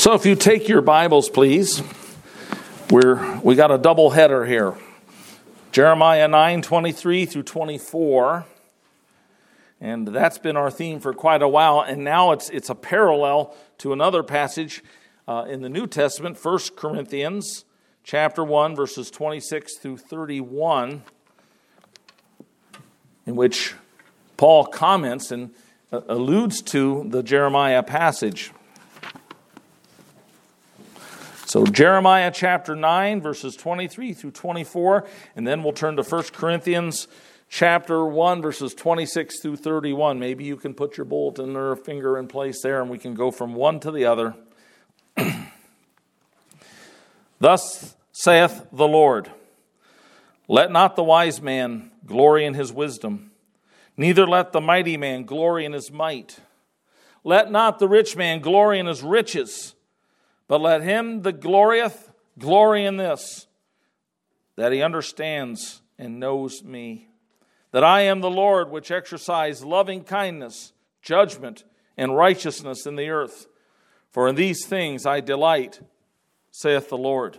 So if you take your Bibles, please, we got a double header here. Jeremiah 9:23 through 24. And that's been our theme for quite a while. And now it's a parallel to another passage in the New Testament, 1 Corinthians chapter 1, verses 26 through 31, in which Paul comments and alludes to the Jeremiah passage. So Jeremiah chapter 9, verses 23 through 24, and then we'll turn to 1 Corinthians chapter 1, verses 26 through 31. Maybe you can put your bulletin or finger in place there, and we can go from one to the other. Thus saith the Lord, let not the wise man glory in his wisdom, neither let the mighty man glory in his might. Let not the rich man glory in his riches, but let him that glorieth glory in this, that he understands and knows me, that I am the Lord which exercise loving kindness, judgment, and righteousness in the earth. For in these things I delight, saith the Lord.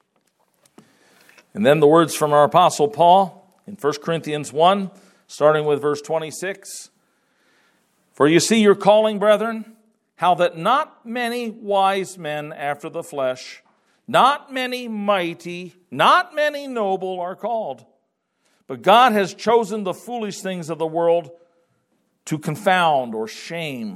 And then the words from our Apostle Paul in 1 Corinthians 1, starting with verse 26. For you see your calling, brethren, how that not many wise men after the flesh, not many mighty, not many noble are called. But God has chosen the foolish things of the world to confound or shame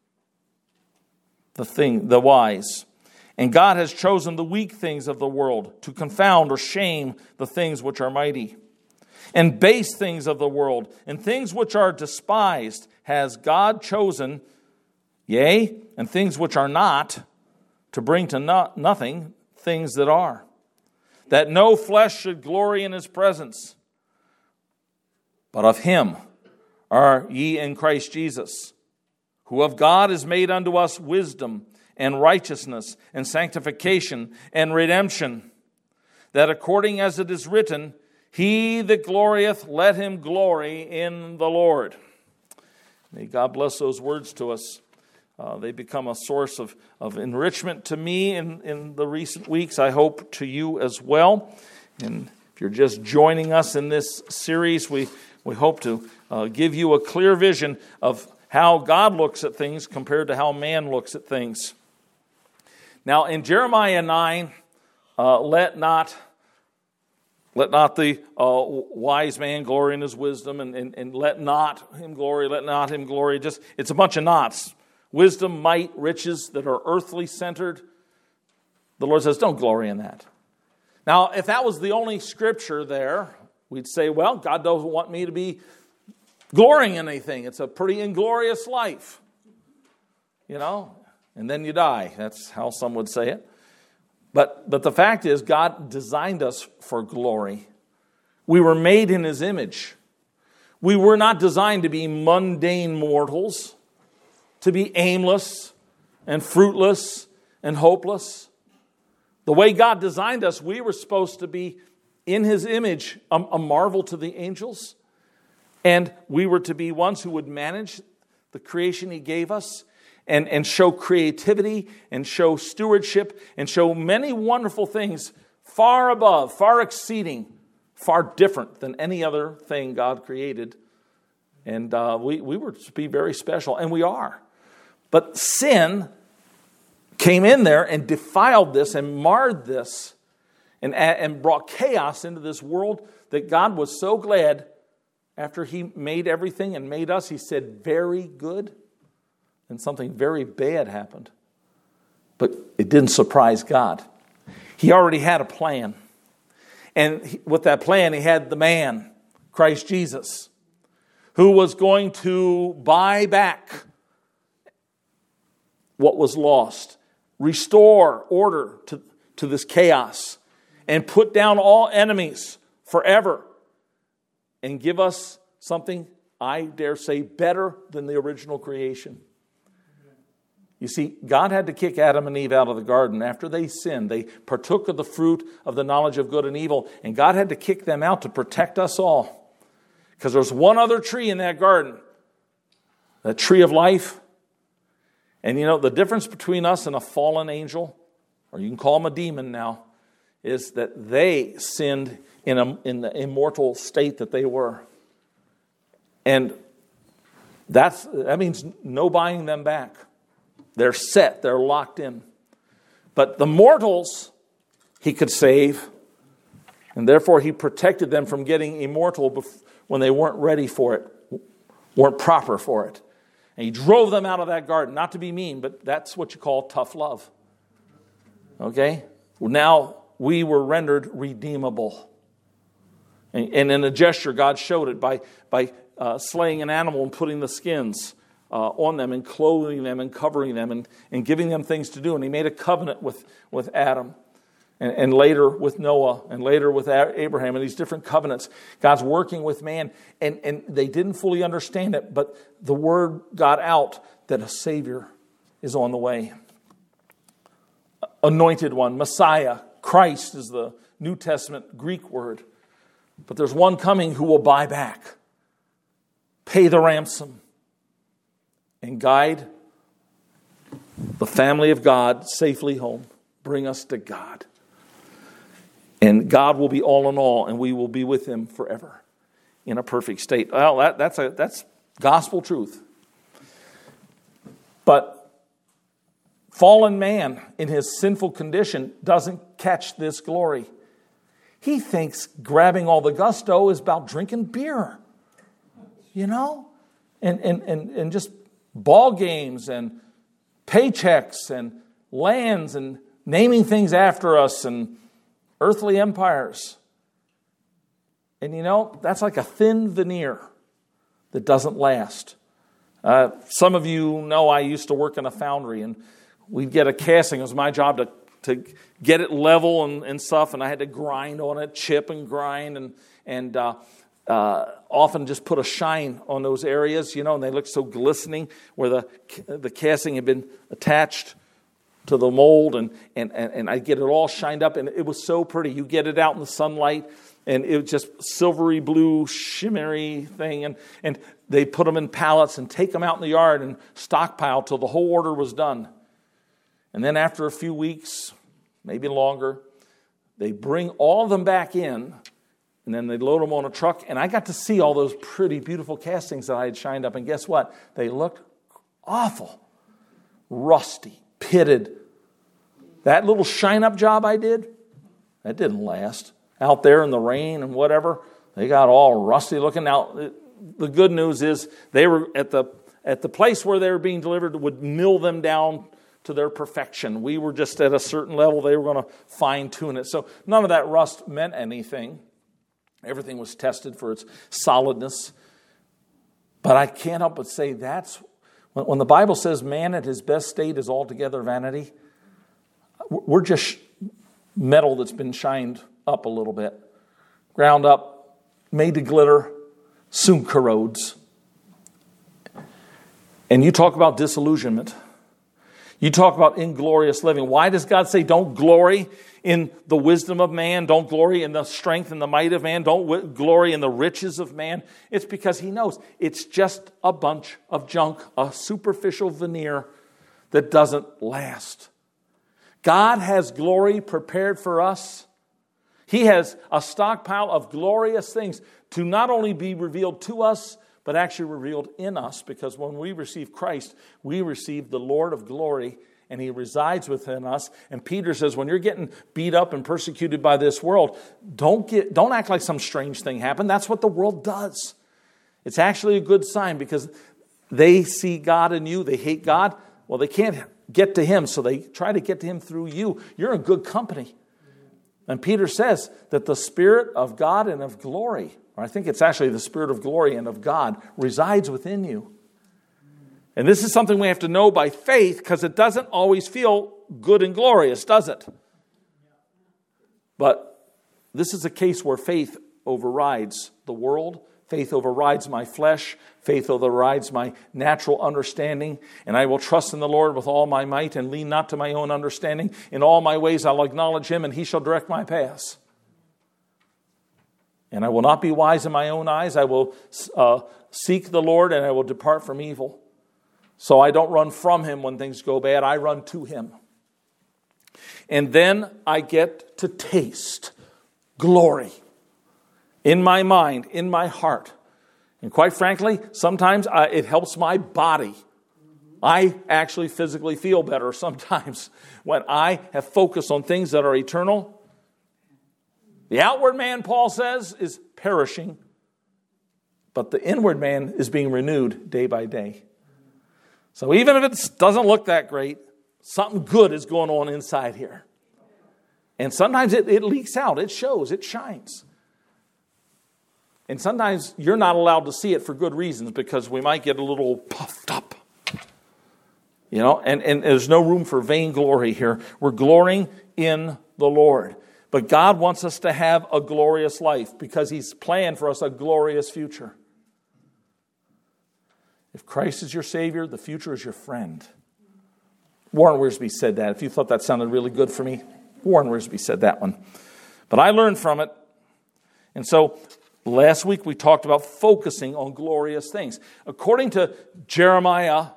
the wise. And God has chosen the weak things of the world to confound or shame the things which are mighty. And base things of the world and things which are despised has God chosen, yea, and things which are not, to bring to nothing things that are, that no flesh should glory in his presence. But of him are ye in Christ Jesus, who of God is made unto us wisdom and righteousness and sanctification and redemption, that according as it is written, he that glorieth, let him glory in the Lord. May God bless those words to us. They become a source of enrichment to me in the recent weeks. I hope to you as well. And if you're just joining us in this series, we hope to give you a clear vision of how God looks at things compared to how man looks at things. Now, in Jeremiah 9, let not the wise man glory in his wisdom, and let not him glory. Just it's a bunch of nots. Wisdom, might, riches that are earthly centered. The Lord says, don't glory in that. Now, if that was the only scripture there, we'd say, well, God doesn't want me to be glorying in anything. It's a pretty inglorious life. And then you die. That's how some would say it. But the fact is, God designed us for glory. We were made in his image. We were not designed to be mundane mortals, to be aimless and fruitless and hopeless. The way God designed us, we were supposed to be in his image, a marvel to the angels. And we were to be ones who would manage the creation he gave us and show creativity and show stewardship and show many wonderful things far above, far exceeding, far different than any other thing God created. And we were to be very special, and we are. But sin came in there and defiled this and marred this and brought chaos into this world that God was so glad after he made everything and made us. He said, very good. And something very bad happened. But it didn't surprise God. He already had a plan. And with that plan, he had the man, Christ Jesus, who was going to buy back what was lost, restore order to this chaos, and put down all enemies forever, and give us something, I dare say, better than the original creation. You see, God had to kick Adam and Eve out of the garden after they sinned. They partook of the fruit of the knowledge of good and evil, and God had to kick them out to protect us all. Because there's one other tree in that garden, that tree of life, And you know, the difference between us and a fallen angel, or you can call him a demon now, is that they sinned in the immortal state that they were. And that means no buying them back. They're set, they're locked in. But the mortals he could save, and therefore he protected them from getting immortal when they weren't ready for it, weren't proper for it. And he drove them out of that garden, not to be mean, but that's what you call tough love. Okay? Well, now we were rendered redeemable. And in a gesture, God showed it by slaying an animal and putting the skins on them and clothing them and covering them and giving them things to do. And he made a covenant with Adam and later with Noah and later with Abraham and these different covenants. God's working with man, and they didn't fully understand it, but the word got out that a Savior is on the way. Anointed one, Messiah, Christ is the New Testament Greek word. But there's one coming who will buy back, pay the ransom, and guide the family of God safely home, bring us to God. And God will be all in all, and we will be with him forever in a perfect state. Well, that's gospel truth. But fallen man in his sinful condition doesn't catch this glory. He thinks grabbing all the gusto is about drinking beer, you know, and just ball games and paychecks and lands and naming things after us and earthly empires. And you know, that's like a thin veneer that doesn't last. Some of you know I used to work in a foundry, and we'd get a casting. It was my job to get it level and stuff, and I had to grind on it, chip and grind, and often just put a shine on those areas, you know, and they look so glistening where the casting had been attached to the mold, and I get it all shined up, and it was so pretty. You get it out in the sunlight, and it was just silvery blue, shimmery thing, and they put them in pallets and take them out in the yard and stockpile till the whole order was done. And then after a few weeks, maybe longer, they bring all of them back in, and then they load them on a truck, and I got to see all those pretty, beautiful castings that I had shined up, and guess what? They looked awful, rusty, pitted. That little shine-up job I did, that didn't last. Out there in the rain and whatever, they got all rusty looking. Now, the good news is they were at the place where they were being delivered would mill them down to their perfection. We were just at a certain level. They were going to fine-tune it. So none of that rust meant anything. Everything was tested for its solidness. But I can't help but say that's when the Bible says man at his best state is altogether vanity, we're just metal that's been shined up a little bit, ground up, made to glitter, soon corrodes. And you talk about disillusionment. You talk about inglorious living. Why does God say don't glory in the wisdom of man? Don't glory in the strength and the might of man. Don't glory in the riches of man. It's because he knows it's just a bunch of junk, a superficial veneer that doesn't last. God has glory prepared for us. He has a stockpile of glorious things to not only be revealed to us, but actually revealed in us, because when we receive Christ, we receive the Lord of glory, and he resides within us. And Peter says, when you're getting beat up and persecuted by this world, don't act like some strange thing happened. That's what the world does. It's actually a good sign, because they see God in you. They hate God. Well, they can't get to him, so they try to get to him through you. You're in good company. And Peter says that the Spirit of God and of glory, or I think it's actually the Spirit of glory and of God, resides within you. And this is something we have to know by faith, because it doesn't always feel good and glorious, does it? But this is a case where faith overrides the world. Faith overrides my flesh. Faith overrides my natural understanding. And I will trust in the Lord with all my might and lean not to my own understanding. In all my ways I'll acknowledge him, and he shall direct my paths. And I will not be wise in my own eyes. I will seek the Lord, and I will depart from evil. So I don't run from him when things go bad. I run to him. And then I get to taste glory in my mind, in my heart. And quite frankly, sometimes it helps my body. I actually physically feel better sometimes when I have focused on things that are eternal. The outward man, Paul says, is perishing, but the inward man is being renewed day by day. So even if it doesn't look that great, something good is going on inside here. And sometimes it leaks out, it shows, it shines. And sometimes you're not allowed to see it for good reasons because we might get a little puffed up. You know, and there's no room for vainglory here. We're glorying in the Lord. But God wants us to have a glorious life because He's planned for us a glorious future. If Christ is your Savior, the future is your friend. Warren Wiersbe said that. If you thought that sounded really good for me, Warren Wiersbe said that one. But I learned from it. And so last week we talked about focusing on glorious things. According to Jeremiah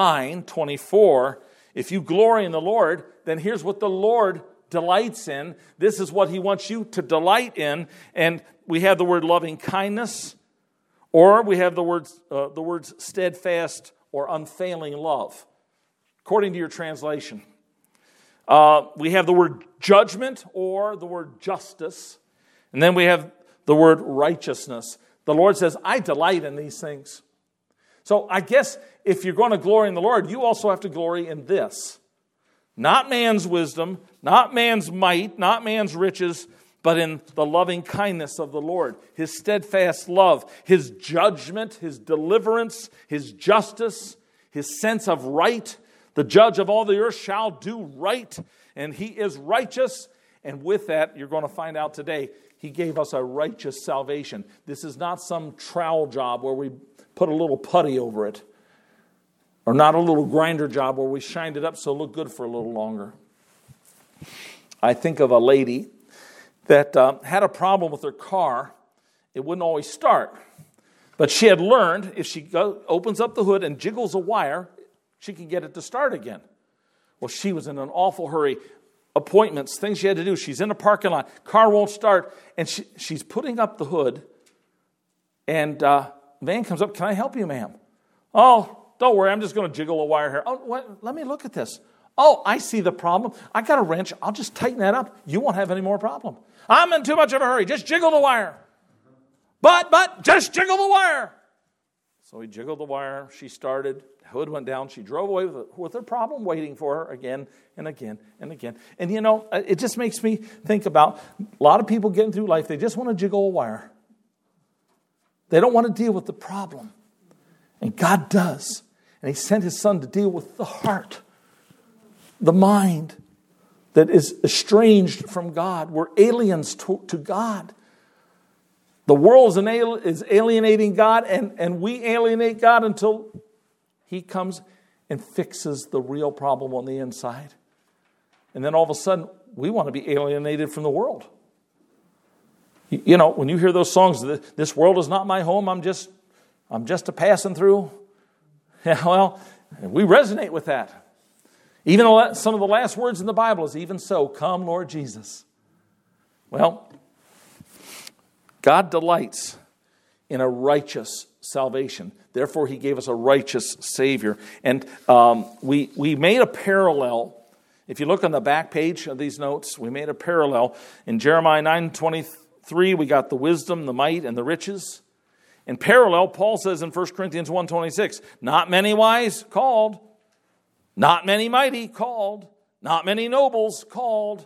9:24, if you glory in the Lord, then here's what the Lord delights in. This is what He wants you to delight in. And we have the word loving kindness, or we have the words steadfast or unfailing love, according to your translation. We have the word judgment or the word justice. And then we have the word righteousness. The Lord says, I delight in these things. So I guess if you're going to glory in the Lord, you also have to glory in this. Not man's wisdom, not man's might, not man's riches, but in the loving kindness of the Lord, His steadfast love, His judgment, His deliverance, His justice, His sense of right. The judge of all the earth shall do right, and He is righteous. And with that, you're going to find out today, He gave us a righteous salvation. This is not some trowel job where we put a little putty over it, or not a little grinder job where we shined it up so it looked good for a little longer. I think of a lady that had a problem with her car. It wouldn't always start. But she had learned if she opens up the hood and jiggles a wire, she can get it to start again. Well, she was in an awful hurry. Appointments, things she had to do. She's in a parking lot. Car won't start. And she's putting up the hood. And van comes up. Can I help you, ma'am? Oh, don't worry. I'm just going to jiggle a wire here. Oh, let me look at this. Oh, I see the problem. I got a wrench. I'll just tighten that up. You won't have any more problem. I'm in too much of a hurry. Just jiggle the wire. But just jiggle the wire. So he jiggled the wire. She started. The hood went down. She drove away with her problem waiting for her again and again and again. And you know, it just makes me think about a lot of people getting through life. They just want to jiggle a wire. They don't want to deal with the problem. And God does. And He sent His Son to deal with the heart, the mind that is estranged from God. We're aliens to God. The world is alienating God, and we alienate God until He comes and fixes the real problem on the inside. And then all of a sudden, we want to be alienated from the world. You know, when you hear those songs, this world is not my home, I'm just a passing through. Yeah, well, we resonate with that. Even some of the last words in the Bible is, even so, come Lord Jesus. Well, God delights in a righteous salvation. Therefore, He gave us a righteous Savior. And we made a parallel. If you look on the back page of these notes, we made a parallel. In Jeremiah 9:23, we got the wisdom, the might, and the riches. In parallel, Paul says in 1 Corinthians 1:26, not many wise called, not many mighty called, not many nobles called.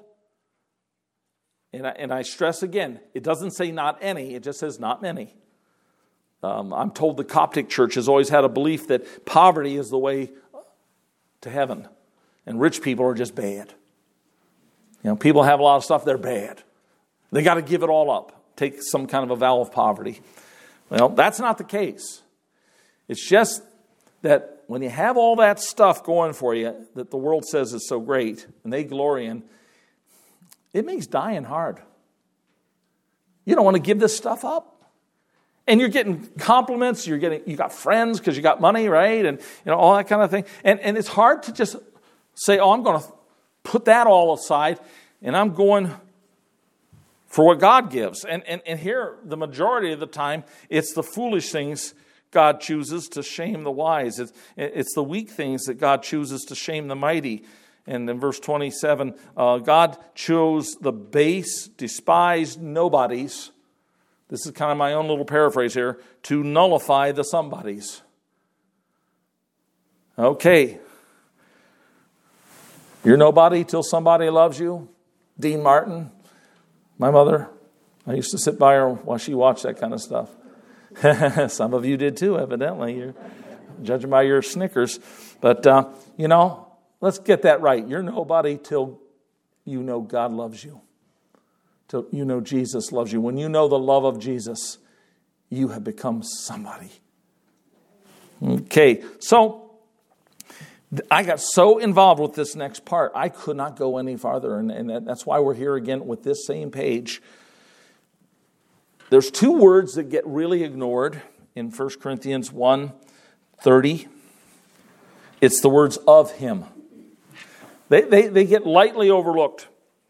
And I stress again, it doesn't say not any, it just says not many. I'm told the Coptic Church has always had a belief that poverty is the way to heaven, and rich people are just bad. You know, people have a lot of stuff, they're bad. They got to give it all up, take some kind of a vow of poverty. Well, that's not the case. It's just that when you have all that stuff going for you that the world says is so great, and they glory in, it makes dying hard. You don't want to give this stuff up. And you're getting compliments, you got friends because you got money, right? And all that kind of thing. And it's hard to just say, oh, I'm going to put that all aside and I'm going for what God gives. And here, the majority of the time, it's the foolish things God chooses to shame the wise. It's the weak things that God chooses to shame the mighty. And in verse 27, God chose the base, despised nobodies. This is kind of my own little paraphrase here, to nullify the somebodies. Okay. You're nobody till somebody loves you. Dean Martin, my mother, I used to sit by her while she watched that kind of stuff. Some of you did too, evidently. You're judging by your Snickers. But, let's get that right. You're nobody till you know God loves you. Till you know Jesus loves you. When you know the love of Jesus, you have become somebody. Okay, so I got so involved with this next part, I could not go any farther. And that's why we're here again with this same page. There's two words that get really ignored in 1 Corinthians 1:30. It's the words of him. They get lightly overlooked.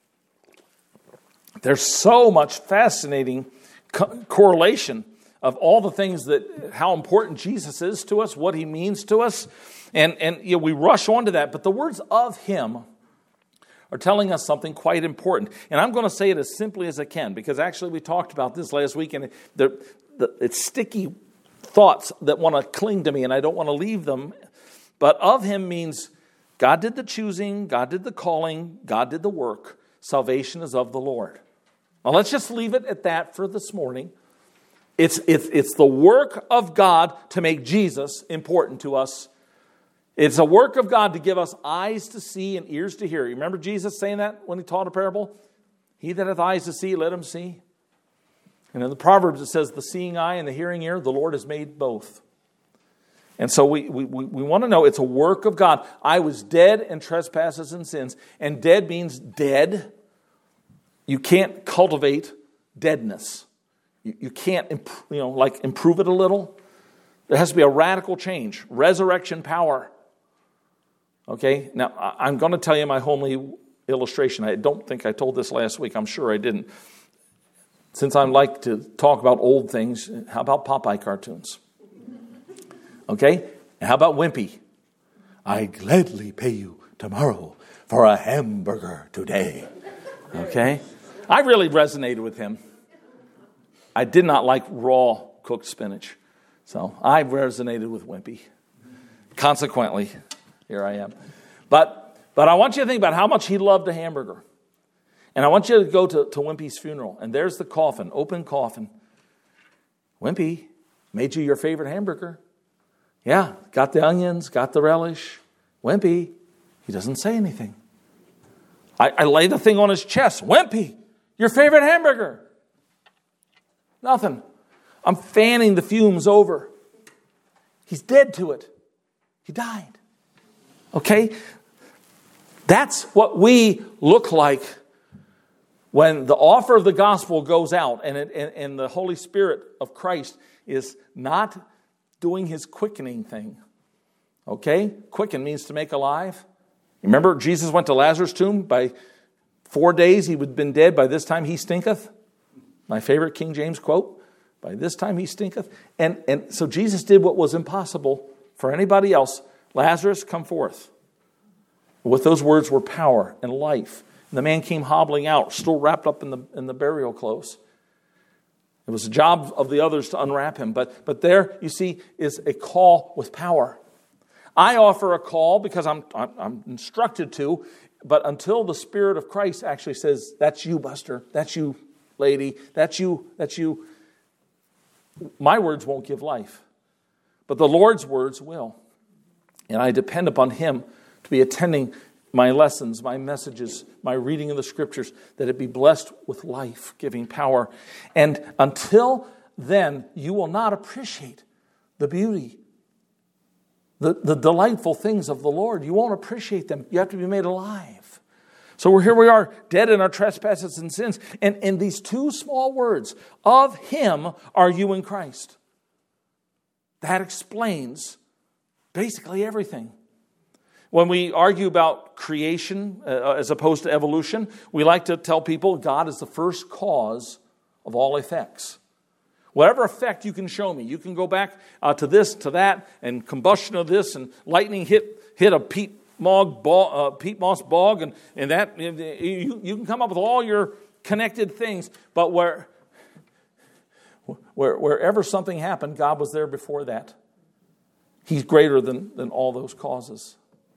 There's so much fascinating correlation of all the things how important Jesus is to us, what he means to us. And we rush on to that. But the words of him are telling us something quite important. And I'm going to say it as simply as I can, because actually we talked about this last week, and it's sticky thoughts that want to cling to me, and I don't want to leave them. But of him means God did the choosing, God did the calling, God did the work. Salvation is of the Lord. Now let's just leave it at that for this morning. It's the work of God to make Jesus important to us. It's a work of God to give us eyes to see and ears to hear. You remember Jesus saying that when he taught a parable? He that hath eyes to see, let him see. And in the Proverbs it says, the seeing eye and the hearing ear, the Lord has made both. And so we want to know it's a work of God. I was dead in trespasses and sins. And dead means dead. You can't cultivate deadness. You can't improve it a little. There has to be a radical change. Resurrection power. Okay, now I'm going to tell you my homely illustration. I don't think I told this last week. I'm sure I didn't. Since I like to talk about old things, how about Popeye cartoons? Okay, and how about Wimpy? I gladly pay you tomorrow for a hamburger today. Okay, I really resonated with him. I did not like raw cooked spinach, so I resonated with Wimpy. Consequently, here I am. But I want you to think about how much he loved a hamburger. And I want you to go to Wimpy's funeral. And there's the coffin, open coffin. Wimpy made you your favorite hamburger. Yeah, got the onions, got the relish. Wimpy, he doesn't say anything. I lay the thing on his chest. Wimpy, your favorite hamburger. Nothing. I'm fanning the fumes over. He's dead to it. He died. Okay? That's what we look like when the offer of the gospel goes out and the Holy Spirit of Christ is not doing his quickening thing. Okay? Quicken means to make alive. Remember, Jesus went to Lazarus' tomb. By 4 days he had been dead. By this time he stinketh. My favorite King James quote. By this time he stinketh. And so Jesus did what was impossible for anybody else. Lazarus, come forth. With those words were power and life. And the man came hobbling out, still wrapped up in the burial clothes. It was the job of the others to unwrap him. But there, you see, is a call with power. I offer a call because I'm instructed to, but until the Spirit of Christ actually says, that's you, Buster, that's you, lady, that's you, my words won't give life. But the Lord's words will. And I depend upon him to be attending my lessons, my messages, my reading of the Scriptures, that it be blessed with life-giving power. And until then, you will not appreciate the beauty, the delightful things of the Lord. You won't appreciate them. You have to be made alive. So here we are, dead in our trespasses and sins. And in these two small words, of him are you in Christ. That explains basically everything. When we argue about creation as opposed to evolution, we like to tell people God is the first cause of all effects. Whatever effect you can show me, you can go back to this, to that, and combustion of this, and lightning hit a peat moss bog, and that you can come up with all your connected things. But wherever something happened, God was there before that. He's greater than all those causes.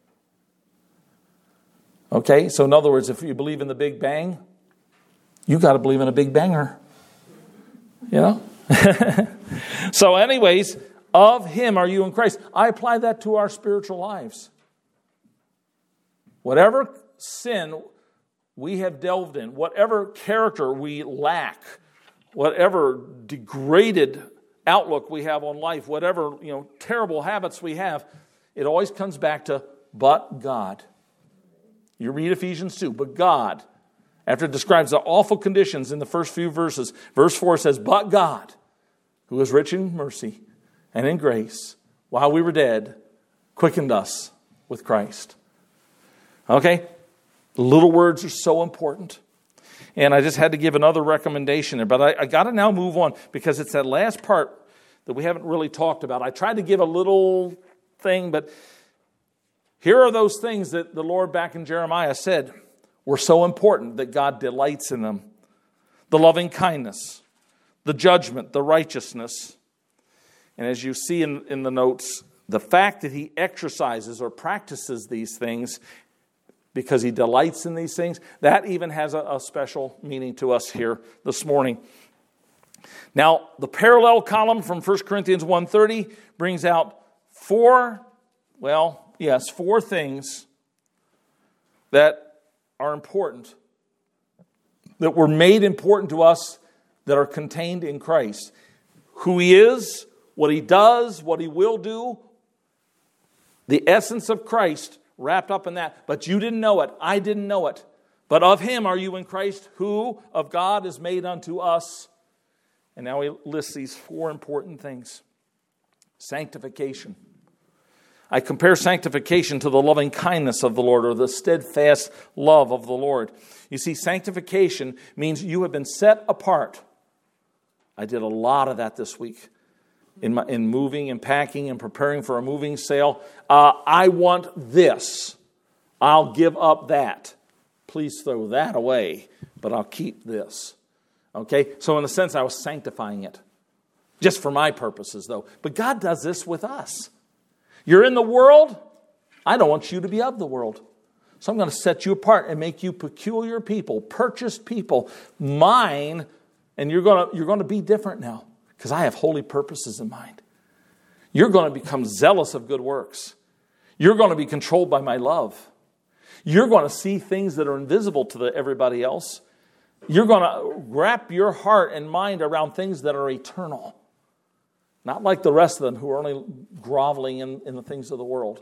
Okay, so in other words, if you believe in the Big Bang, you got to believe in a Big Banger. You know? So anyways, of him are you in Christ. I apply that to our spiritual lives. Whatever sin we have delved in, whatever character we lack, whatever degraded outlook we have on life, whatever terrible habits we have, it always comes back to but God. You read Ephesians 2, but God, after it describes the awful conditions in the first few verses, verse 4 says, but God, who is rich in mercy and in grace, while we were dead, quickened us with Christ. Okay? The little words are so important. And I just had to give another recommendation there. But I got to now move on because it's that last part that we haven't really talked about. I tried to give a little thing, but here are those things that the Lord back in Jeremiah said were so important that God delights in them. The loving kindness, the judgment, the righteousness. And as you see in the notes, the fact that he exercises or practices these things because he delights in these things, that even has a special meaning to us here this morning. Now, the parallel column from 1 Corinthians 1:30 brings out four things that are important, that were made important to us, that are contained in Christ. Who he is, what he does, what he will do, the essence of Christ wrapped up in that. But you didn't know it. I didn't know it. But of him are you in Christ, who of God is made unto us. And now he lists these four important things. Sanctification. I compare sanctification to the loving kindness of the Lord, or the steadfast love of the Lord. You see, sanctification means you have been set apart. I did a lot of that this week in moving and packing and preparing for a moving sale. I want this. I'll give up that. Please throw that away, but I'll keep this. Okay? So in a sense, I was sanctifying it. Just for my purposes, though. But God does this with us. You're in the world. I don't want you to be of the world. So I'm going to set you apart and make you peculiar people, purchased people, mine, and you're going to be different now because I have holy purposes in mind. You're going to become zealous of good works. You're going to be controlled by my love. You're going to see things that are invisible to everybody else. You're going to wrap your heart and mind around things that are eternal. Not like the rest of them who are only groveling in the things of the world.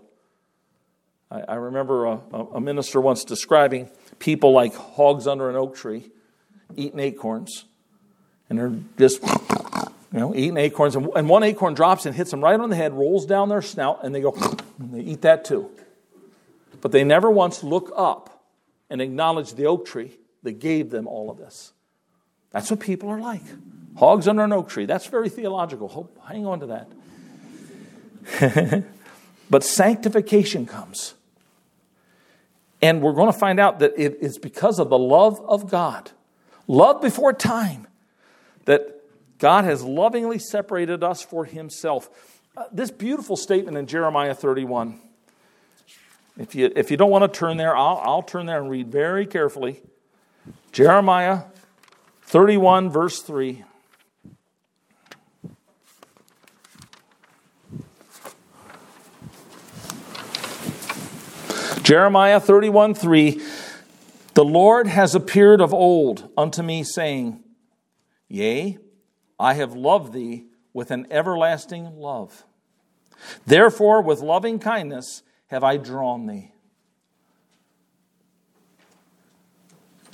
I remember a minister once describing people like hogs under an oak tree eating acorns. And they're just, eating acorns. And one acorn drops and hits them right on the head, rolls down their snout, and they go, and they eat that too. But they never once look up and acknowledge the oak tree that gave them all of this. That's what people are like. Hogs under an oak tree. That's very theological. Hang on to that. But sanctification comes. And we're going to find out that it is because of the love of God. Love before time. That God has lovingly separated us for himself. This beautiful statement in Jeremiah 31. If you don't want to turn there, I'll turn there and read very carefully. Jeremiah 31, verse 3. Jeremiah 31:3, the Lord has appeared of old unto me, saying, Yea, I have loved thee with an everlasting love. Therefore, with loving kindness have I drawn thee.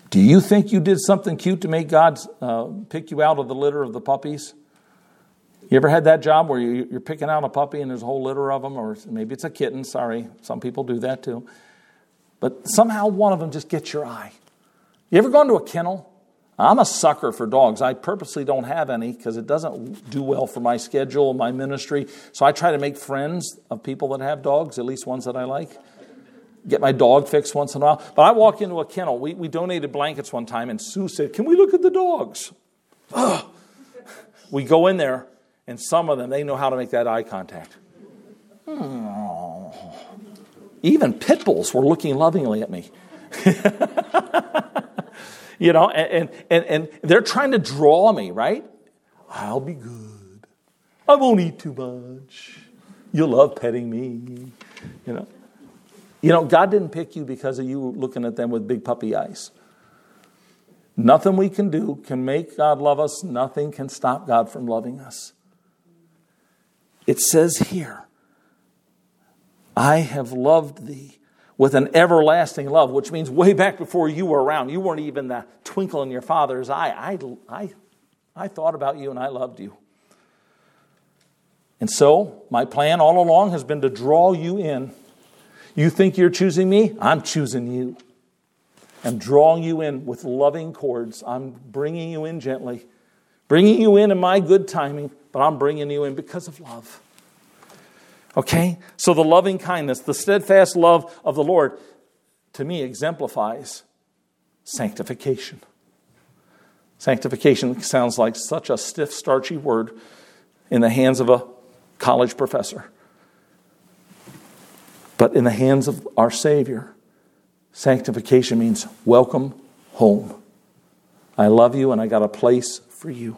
Do you think you did something cute to make God pick you out of the litter of the puppies? You ever had that job where you're picking out a puppy and there's a whole litter of them? Or maybe it's a kitten. Sorry, some people do that too. But somehow one of them just gets your eye. You ever gone to a kennel? I'm a sucker for dogs. I purposely don't have any because it doesn't do well for my schedule and my ministry. So I try to make friends of people that have dogs, at least ones that I like. Get my dog fixed once in a while. But I walk into a kennel. We donated blankets one time, and Sue said, "Can we look at the dogs?" Ugh. We go in there, and some of them, they know how to make that eye contact. Even pit bulls were looking lovingly at me. You know, and they're trying to draw me, right? I'll be good. I won't eat too much. You'll love petting me. You know, God didn't pick you because of you looking at them with big puppy eyes. Nothing we can do can make God love us. Nothing can stop God from loving us. It says here, I have loved thee with an everlasting love, which means way back before you were around. You weren't even the twinkle in your Father's eye. I thought about you and I loved you. And so my plan all along has been to draw you in. You think you're choosing me? I'm choosing you. I'm drawing you in with loving cords. I'm bringing you in gently. Bringing you in my good timing, but I'm bringing you in because of love. Okay? So the loving kindness, the steadfast love of the Lord, to me exemplifies sanctification. Sanctification sounds like such a stiff, starchy word in the hands of a college professor. But in the hands of our Savior, sanctification means welcome home. I love you and I got a place for you.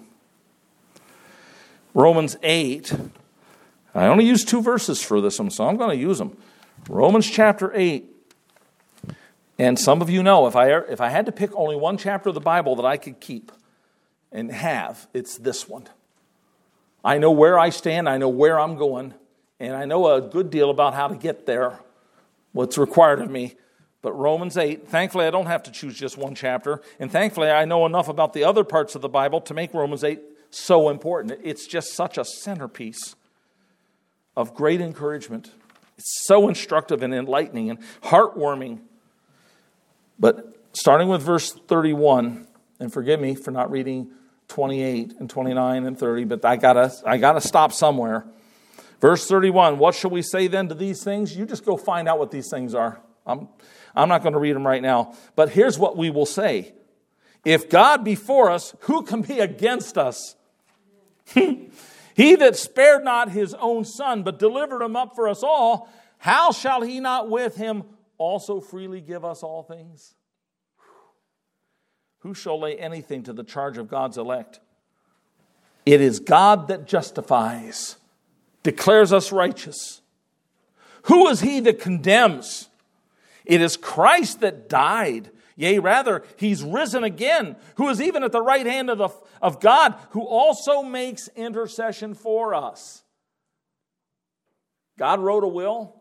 Romans 8. I only use 2 verses for this one, so I'm going to use them. Romans chapter 8. And some of you know, if I had to pick only one chapter of the Bible that I could keep and have, it's this one. I know where I stand. I know where I'm going. And I know a good deal about how to get there, what's required of me. But Romans 8, thankfully I don't have to choose just one chapter. And thankfully I know enough about the other parts of the Bible to make Romans 8 so important. It's just such a centerpiece of great encouragement. It's so instructive and enlightening and heartwarming. But starting with verse 31, and forgive me for not reading 28 and 29 and 30, but I gotta stop somewhere. Verse 31, what shall we say then to these things? You just go find out what these things are. I'm not going to read them right now. But here's what we will say. If God be for us, who can be against us? He that spared not his own son, but delivered him up for us all, how shall he not with him also freely give us all things? Who shall lay anything to the charge of God's elect? It is God that justifies, declares us righteous. Who is he that condemns? It is Christ that died. Yea, rather, he's risen again, who is even at the right hand of God, who also makes intercession for us. God wrote a will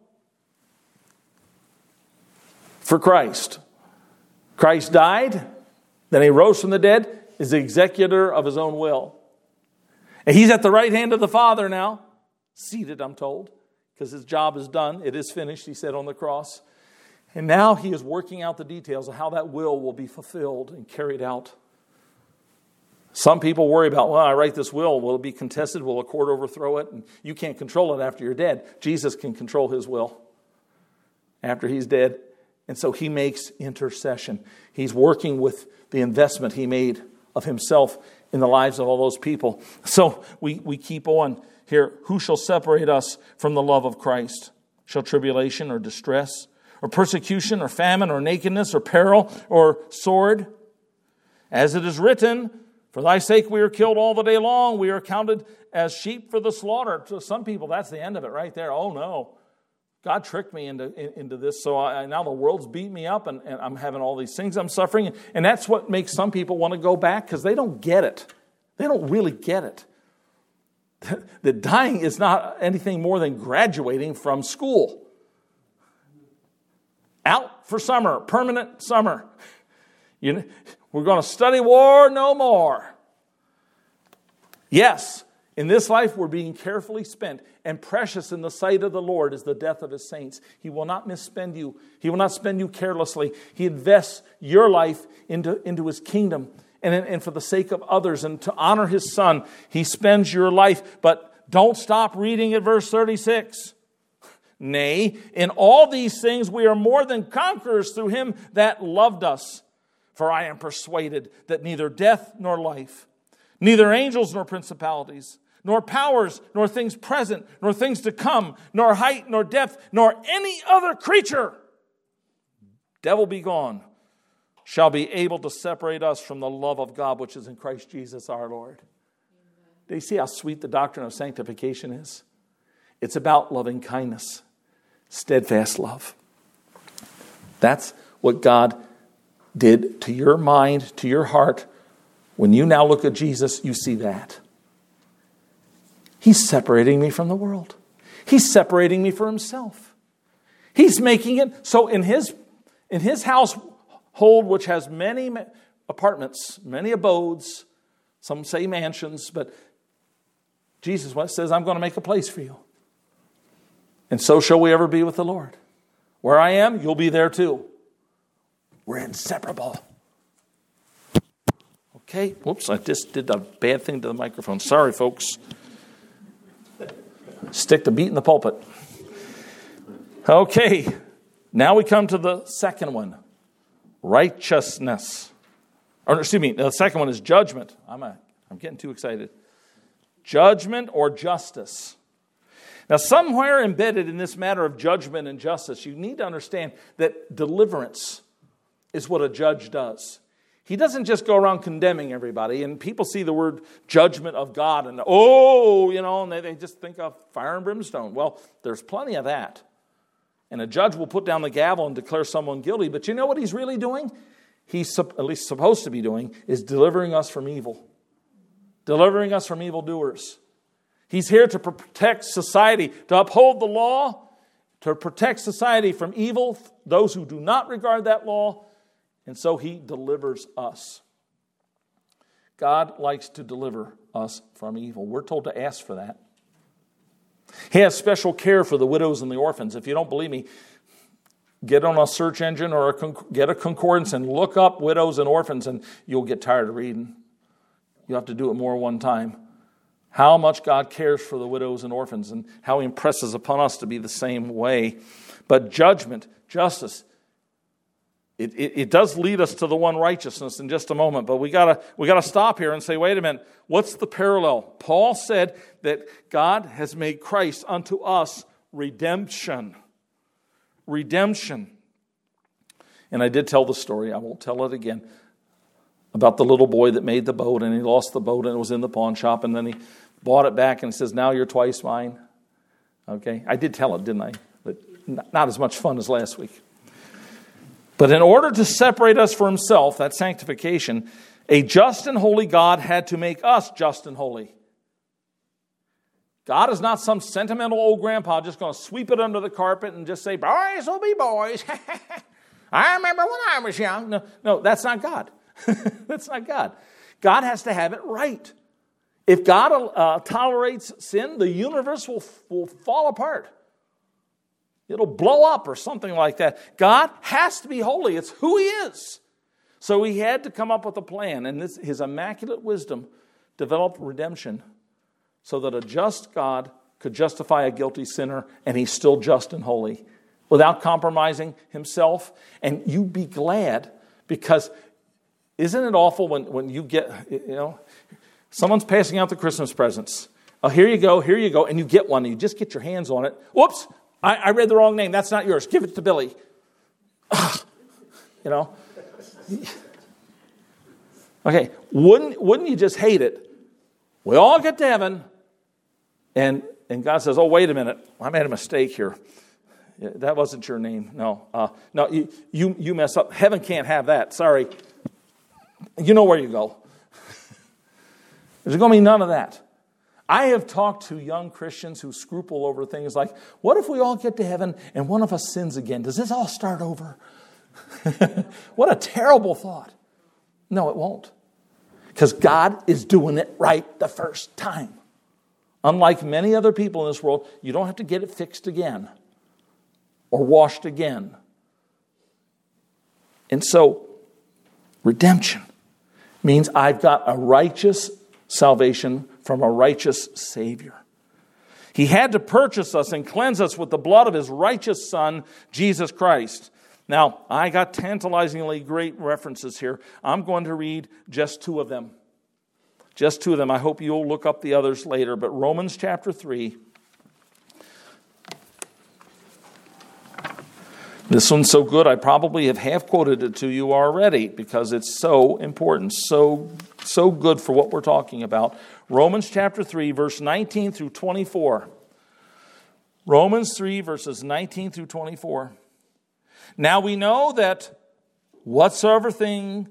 for Christ. Christ died, then he rose from the dead, is the executor of his own will. And he's at the right hand of the Father now, seated, I'm told, because his job is done. It is finished, he said on the cross. And now he is working out the details of how that will be fulfilled and carried out. Some people worry about, well, I write this will it be contested? Will a court overthrow it? And you can't control it after you're dead. Jesus can control his will after he's dead. And so he makes intercession. He's working with the investment he made of himself in the lives of all those people. So we keep on here. Who shall separate us from the love of Christ? Shall tribulation or distress or persecution or famine or nakedness or peril or sword? As it is written, for thy sake we are killed all the day long. We are counted as sheep for the slaughter. To some people, that's the end of it right there. Oh no, God tricked me into this. So now the world's beating me up and I'm having all these things I'm suffering. And that's what makes some people want to go back because they don't get it. They don't really get it. That dying is not anything more than graduating from school. Out for summer, permanent summer. We're going to study war no more. Yes, in this life we're being carefully spent, and precious in the sight of the Lord is the death of his saints. He will not misspend you. He will not spend you carelessly. He invests your life into his kingdom and for the sake of others and to honor his Son. He spends your life, but don't stop reading at verse 36. Nay, in all these things we are more than conquerors through him that loved us. For I am persuaded that neither death nor life, neither angels nor principalities, nor powers, nor things present, nor things to come, nor height, nor depth, nor any other creature, devil be gone, shall be able to separate us from the love of God which is in Christ Jesus our Lord. Amen. Do you see how sweet the doctrine of sanctification is? It's about loving kindness, steadfast love. That's what God did to your mind, to your heart. When you now look at Jesus, you see that. He's separating me from the world. He's separating me from himself. He's making it so in his household, which has many apartments, many abodes, some say mansions, but Jesus says, I'm going to make a place for you. And so shall we ever be with the Lord. Where I am, you'll be there too. We're inseparable. Okay, whoops, I just did a bad thing to the microphone. Sorry, folks. Stick the beat in the pulpit. Okay, now we come to the second one. Righteousness. The second one is judgment. I'm getting too excited. Judgment or justice. Now, somewhere embedded in this matter of judgment and justice, you need to understand that deliverance is what a judge does. He doesn't just go around condemning everybody, and people see the word judgment of God and, and they just think of fire and brimstone. Well, there's plenty of that. And a judge will put down the gavel and declare someone guilty, but you know what he's really doing? He's at least supposed to be doing is delivering us from evil. Delivering us from evildoers. He's here to protect society, to uphold the law, to protect society from evil, those who do not regard that law, and so he delivers us. God likes to deliver us from evil. We're told to ask for that. He has special care for the widows and the orphans. If you don't believe me, get on a search engine or get a concordance and look up widows and orphans, and you'll get tired of reading. You have to do it more one time. How much God cares for the widows and orphans and how he impresses upon us to be the same way. But judgment, justice, it does lead us to the one righteousness in just a moment. But we gotta stop here and say, wait a minute, what's the parallel? Paul said that God has made Christ unto us redemption. Redemption. And I did tell the story, I won't tell it again, about the little boy that made the boat, and he lost the boat, and it was in the pawn shop, and then he bought it back and says, now you're twice mine. Okay, I did tell it, didn't I? But not as much fun as last week. But in order to separate us from himself, that sanctification, a just and holy God had to make us just and holy. God is not some sentimental old grandpa just going to sweep it under the carpet and just say, boys will be boys. I remember when I was young. No, that's not God. That's not God. God has to have it right. If God tolerates sin, the universe will fall apart. It'll blow up or something like that. God has to be holy. It's who he is. So he had to come up with a plan. And his immaculate wisdom developed redemption so that a just God could justify a guilty sinner, and he's still just and holy without compromising himself. And you be glad, because isn't it awful when you get, someone's passing out the Christmas presents. Oh, here you go, and you get one, and you just get your hands on it. Whoops, I read the wrong name. That's not yours. Give it to Billy. Okay, wouldn't you just hate it? We all get to heaven, and God says, oh, wait a minute, I made a mistake here. That wasn't your name. No, you mess up. Heaven can't have that. Sorry. You know where you go. There's going to be none of that. I have talked to young Christians who scruple over things like, what if we all get to heaven and one of us sins again? Does this all start over? What a terrible thought. No, it won't. Because God is doing it right the first time. Unlike many other people in this world, you don't have to get it fixed again or washed again. And so, redemption means I've got a righteous salvation from a righteous Savior. He had to purchase us and cleanse us with the blood of his righteous Son, Jesus Christ. Now, I got tantalizingly great references here. I'm going to read just two of them. Just two of them. I hope you'll look up the others later. But Romans chapter 3. This one's so good, I probably have half quoted it to you already because it's so important, so good for what we're talking about. Romans chapter 3, verse 19 through 24. Romans 3, verses 19 through 24. Now we know that whatsoever things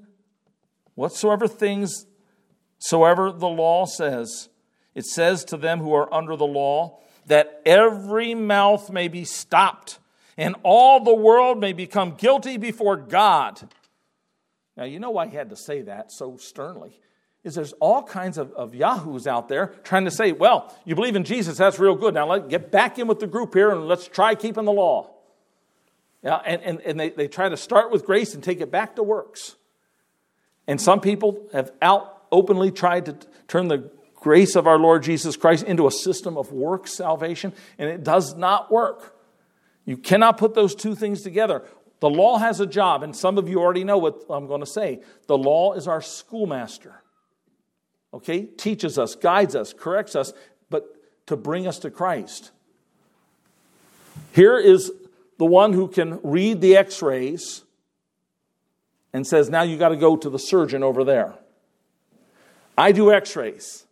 soever the law says, it says to them who are under the law, that every mouth may be stopped, and all the world may become guilty before God. Now, you know why he had to say that so sternly, is there's all kinds of yahoos out there trying to say, well, you believe in Jesus, that's real good. Now, let's get back in with the group here and let's try keeping the law. Yeah, and they try to start with grace and take it back to works. And some people have openly tried to turn the grace of our Lord Jesus Christ into a system of works salvation, and it does not work. You cannot put those two things together. The law has a job, and some of you already know what I'm going to say. The law is our schoolmaster. Okay? Teaches us, guides us, corrects us, but to bring us to Christ. Here is the one who can read the x-rays and says, now you got to go to the surgeon over there. I do x-rays.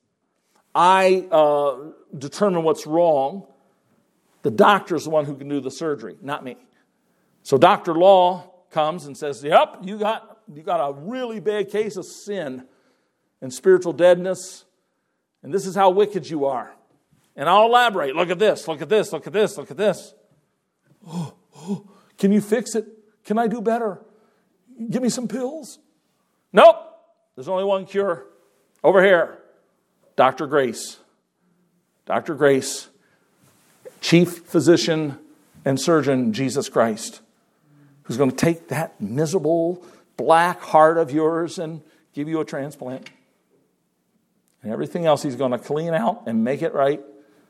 I determine what's wrong. The doctor's the one who can do the surgery, not me. So Dr. Law comes and says, yep, you got a really bad case of sin and spiritual deadness, and this is how wicked you are. And I'll elaborate. Look at this, look at this, look at this, look at this. Can you fix it? Can I do better? Give me some pills. Nope. There's only one cure. Over here. Dr. Grace. Dr. Grace. Chief physician and surgeon, Jesus Christ. Who's going to take that miserable black heart of yours and give you a transplant. And everything else he's going to clean out and make it right.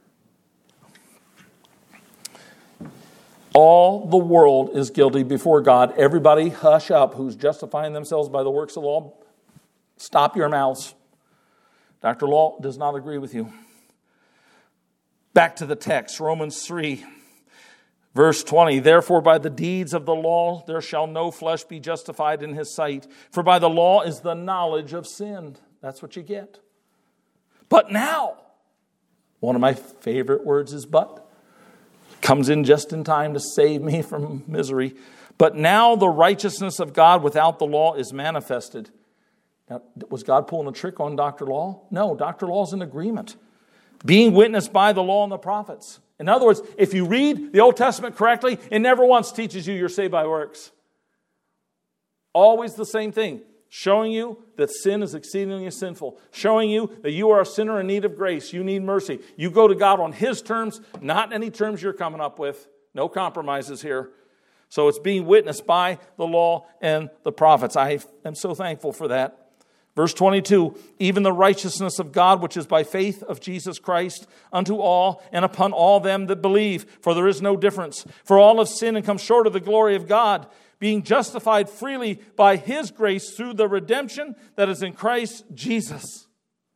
All the world is guilty before God. Everybody hush up who's justifying themselves by the works of the law. Stop your mouths. Dr. Law does not agree with you. Back to the text, Romans 3, verse 20. Therefore, by the deeds of the law, there shall no flesh be justified in his sight. For by the law is the knowledge of sin. That's what you get. But now, one of my favorite words is but. Comes in just in time to save me from misery. But now the righteousness of God without the law is manifested. Now, was God pulling a trick on Dr. Law? No, Dr. Law's in agreement. Being witnessed by the law and the prophets. In other words, if you read the Old Testament correctly, it never once teaches you you're saved by works. Always the same thing. Showing you that sin is exceedingly sinful. Showing you that you are a sinner in need of grace. You need mercy. You go to God on His terms, not any terms you're coming up with. No compromises here. So it's being witnessed by the law and the prophets. I am so thankful for that. Verse 22, even the righteousness of God, which is by faith of Jesus Christ, unto all and upon all them that believe. For there is no difference. For all have sinned and come short of the glory of God, being justified freely by His grace through the redemption that is in Christ Jesus.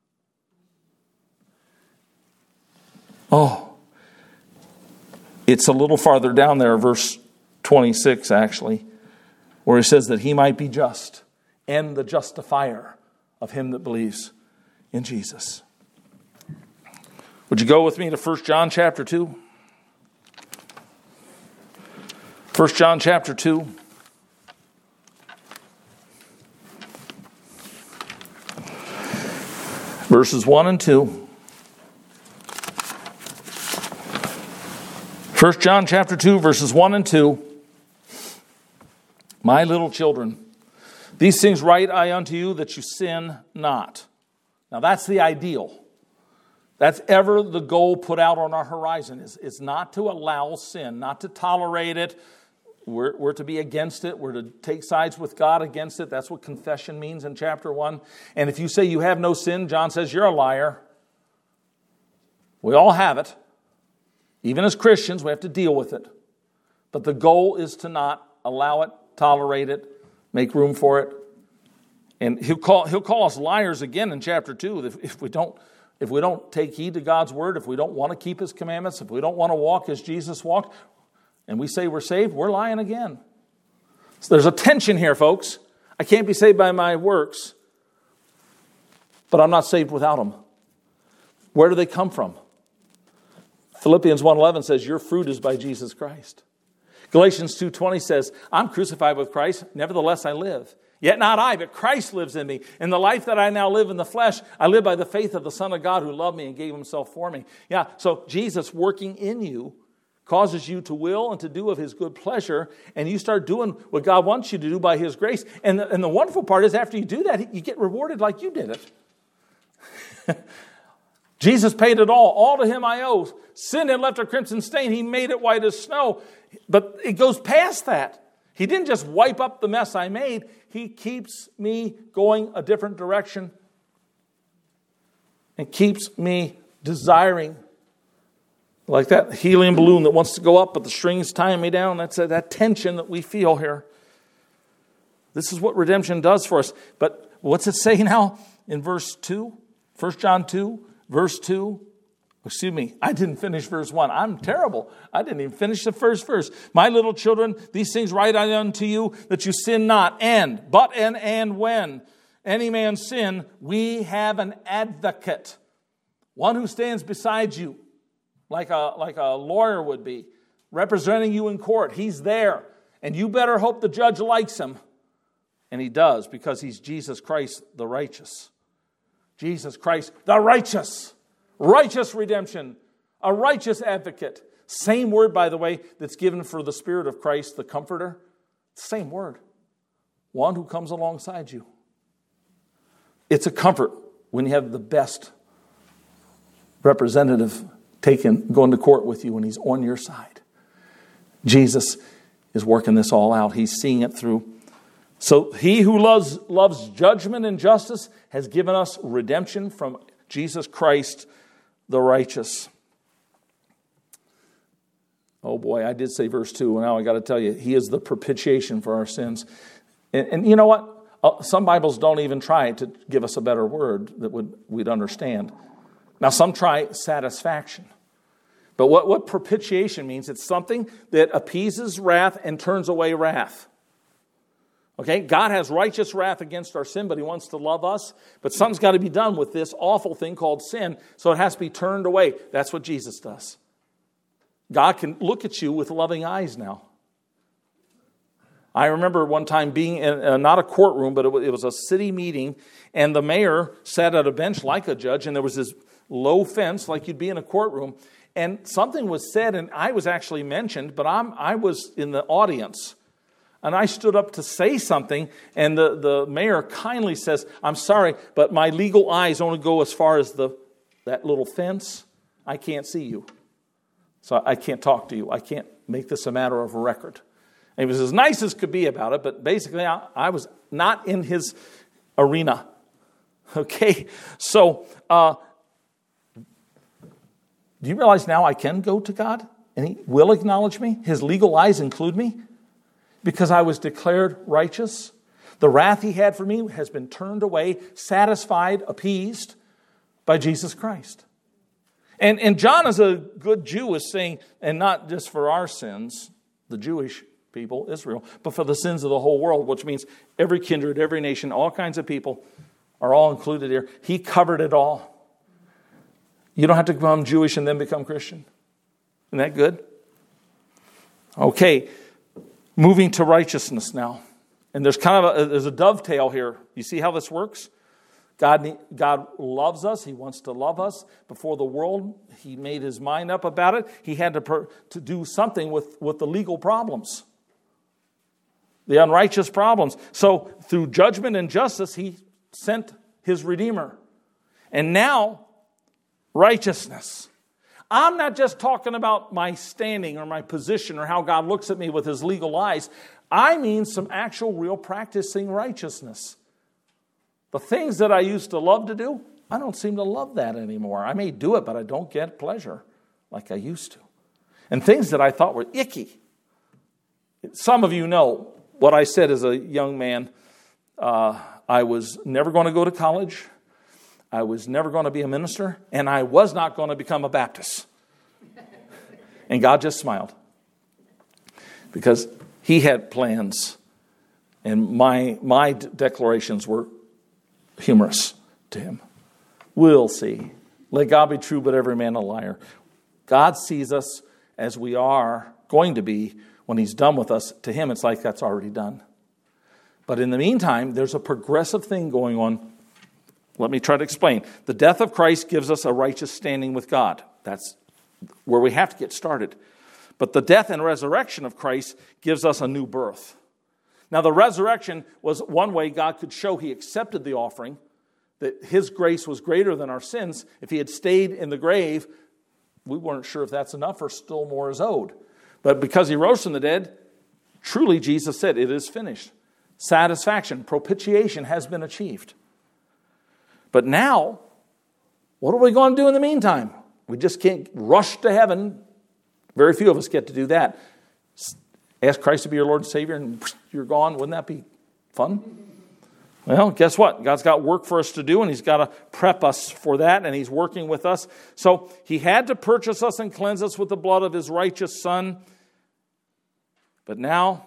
Oh, it's a little farther down there, verse 26 actually, where it says that He might be just and the justifier of him that believes in Jesus. Would you go with me to 1 John chapter 2? 1 John chapter 2. Verses 1 and 2. 1 John chapter 2, verses 1 and 2. My little children, These things write I unto you, that you sin not. Now that's the ideal. That's ever the goal put out on our horizon, is not to allow sin, not to tolerate it. We're to be against it. We're to take sides with God against it. That's what confession means in chapter 1. And if you say you have no sin, John says you're a liar. We all have it. Even as Christians, we have to deal with it. But the goal is to not allow it, tolerate it, make room for it. And he'll call us liars again in chapter 2 if we don't take heed to God's word, if we don't want to keep his commandments, if we don't want to walk as Jesus walked, and we say we're saved, we're lying again. So there's a tension here, folks. I can't be saved by my works, but I'm not saved without them. Where do they come from? Philippians 1:11 says, your fruit is by Jesus Christ. Galatians 2:20 says, I'm crucified with Christ, nevertheless I live. Yet not I, but Christ lives in me. In the life that I now live in the flesh, I live by the faith of the Son of God who loved me and gave himself for me. Yeah, so Jesus working in you causes you to will and to do of his good pleasure, and you start doing what God wants you to do by his grace. And the wonderful part is after you do that, you get rewarded like you did it. Jesus paid it all. All to him I owe. Sin had left a crimson stain. He made it white as snow. But it goes past that. He didn't just wipe up the mess I made. He keeps me going a different direction and keeps me desiring. Like that helium balloon that wants to go up, but the string's tying me down. That's that tension that we feel here. This is what redemption does for us. But what's it say now in verse 2? 1 John 2, verse 2. Excuse me, I didn't finish verse 1. I'm terrible. I didn't even finish the first verse. My little children, these things write I unto you, that you sin not. And when any man sin, we have an advocate. One who stands beside you, like a lawyer would be, representing you in court. He's there. And you better hope the judge likes him. And he does, because he's Jesus Christ the righteous. Jesus Christ the righteous. Righteous redemption. A righteous advocate. Same word, by the way, that's given for the Spirit of Christ, the Comforter. Same word. One who comes alongside you. It's a comfort when you have the best representative going to court with you and he's on your side. Jesus is working this all out. He's seeing it through. So he who loves judgment and justice has given us redemption from Jesus Christ the righteous. Oh boy, I did say verse 2, and now I got to tell you, he is the propitiation for our sins. And you know what? Some Bibles don't even try to give us a better word that we'd understand. Now, some try satisfaction. But what propitiation means, it's something that appeases wrath and turns away wrath. Okay, God has righteous wrath against our sin, but he wants to love us. But something's got to be done with this awful thing called sin, so it has to be turned away. That's what Jesus does. God can look at you with loving eyes now. I remember one time being in not a courtroom, but it was a city meeting, and the mayor sat at a bench like a judge, and there was this low fence like you'd be in a courtroom, and something was said, and I was actually mentioned, but I was in the audience. And I stood up to say something, and the mayor kindly says, I'm sorry, but my legal eyes only go as far as that little fence. I can't see you. So I can't talk to you. I can't make this a matter of record. And he was as nice as could be about it, but basically I was not in his arena. Okay? So, do you realize now I can go to God? And he will acknowledge me? His legal eyes include me? Because I was declared righteous. The wrath he had for me has been turned away, satisfied, appeased by Jesus Christ. And John, as a good Jew, is saying, and not just for our sins, the Jewish people, Israel, but for the sins of the whole world, which means every kindred, every nation, all kinds of people are all included here. He covered it all. You don't have to become Jewish and then become Christian. Isn't that good? Okay. Moving to righteousness now. And there's kind of there's a dovetail here. You see how this works? God loves us. He wants to love us. Before the world, he made his mind up about it. He had to do something with the legal problems. the unrighteous problems. So through judgment and justice, he sent his Redeemer. And now, righteousness. I'm not just talking about my standing or my position or how God looks at me with his legal eyes. I mean some actual, real practicing righteousness. The things that I used to love to do, I don't seem to love that anymore. I may do it, but I don't get pleasure like I used to. And things that I thought were icky. Some of you know what I said as a young man. I was never going to go to college. I was never going to be a minister. And I was not going to become a Baptist. And God just smiled. Because he had plans. And my declarations were humorous to him. We'll see. Let God be true, but every man a liar. God sees us as we are going to be when he's done with us. To him, it's like that's already done. But in the meantime, there's a progressive thing going on. Let me try to explain. The death of Christ gives us a righteous standing with God. That's where we have to get started. But the death and resurrection of Christ gives us a new birth. Now, the resurrection was one way God could show he accepted the offering, that his grace was greater than our sins. If he had stayed in the grave, we weren't sure if that's enough or still more is owed. But because he rose from the dead, truly Jesus said, it is finished. Satisfaction, propitiation has been achieved. But now, what are we going to do in the meantime? We just can't rush to heaven. Very few of us get to do that. Ask Christ to be your Lord and Savior and you're gone. Wouldn't that be fun? Well, guess what? God's got work for us to do, and he's got to prep us for that, and he's working with us. So he had to purchase us and cleanse us with the blood of his righteous Son. But now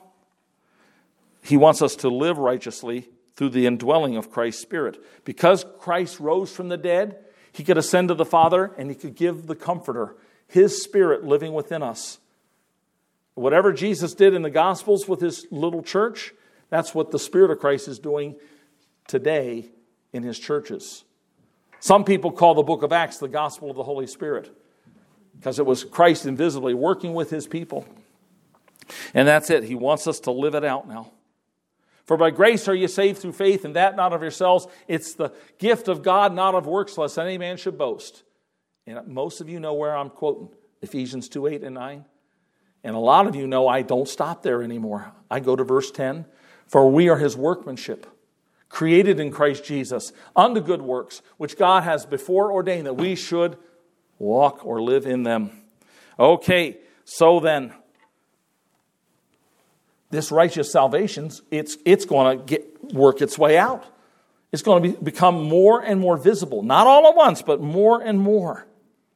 he wants us to live righteously through the indwelling of Christ's Spirit. Because Christ rose from the dead, he could ascend to the Father, and he could give the Comforter, his Spirit living within us. Whatever Jesus did in the Gospels with his little church, that's what the Spirit of Christ is doing today in his churches. Some people call the book of Acts the gospel of the Holy Spirit because it was Christ invisibly working with his people. And that's it. He wants us to live it out now. For by grace are you saved through faith, and that not of yourselves. It's the gift of God, not of works, lest any man should boast. And most of you know where I'm quoting. Ephesians 2:8 and 9. And a lot of you know I don't stop there anymore. I go to verse 10. For we are his workmanship, created in Christ Jesus, unto good works, which God has before ordained that we should walk or live in them. Okay, so then, this righteous salvation, it's going to work its way out. It's going to become more and more visible. Not all at once, but more and more.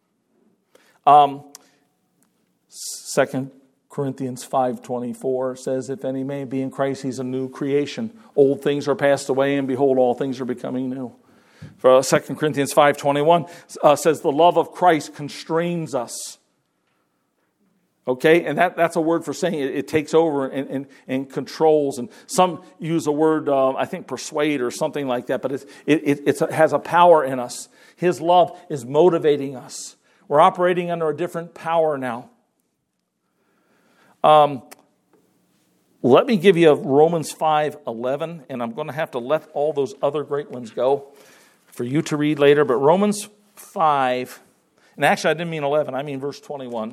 2 Corinthians 5:24 says, if any man be in Christ, he's a new creation. Old things are passed away, and behold, all things are becoming new. For 2 Corinthians 5:21 says, the love of Christ constrains us. Okay, and that's a word for saying it takes over and controls. And some use a word, I think, persuade or something like that, but it has a power in us. His love is motivating us. We're operating under a different power now. Let me give you Romans 5:11, and I'm going to have to let all those other great ones go for you to read later. But Romans 5, and actually I didn't mean 11, I mean verse 21.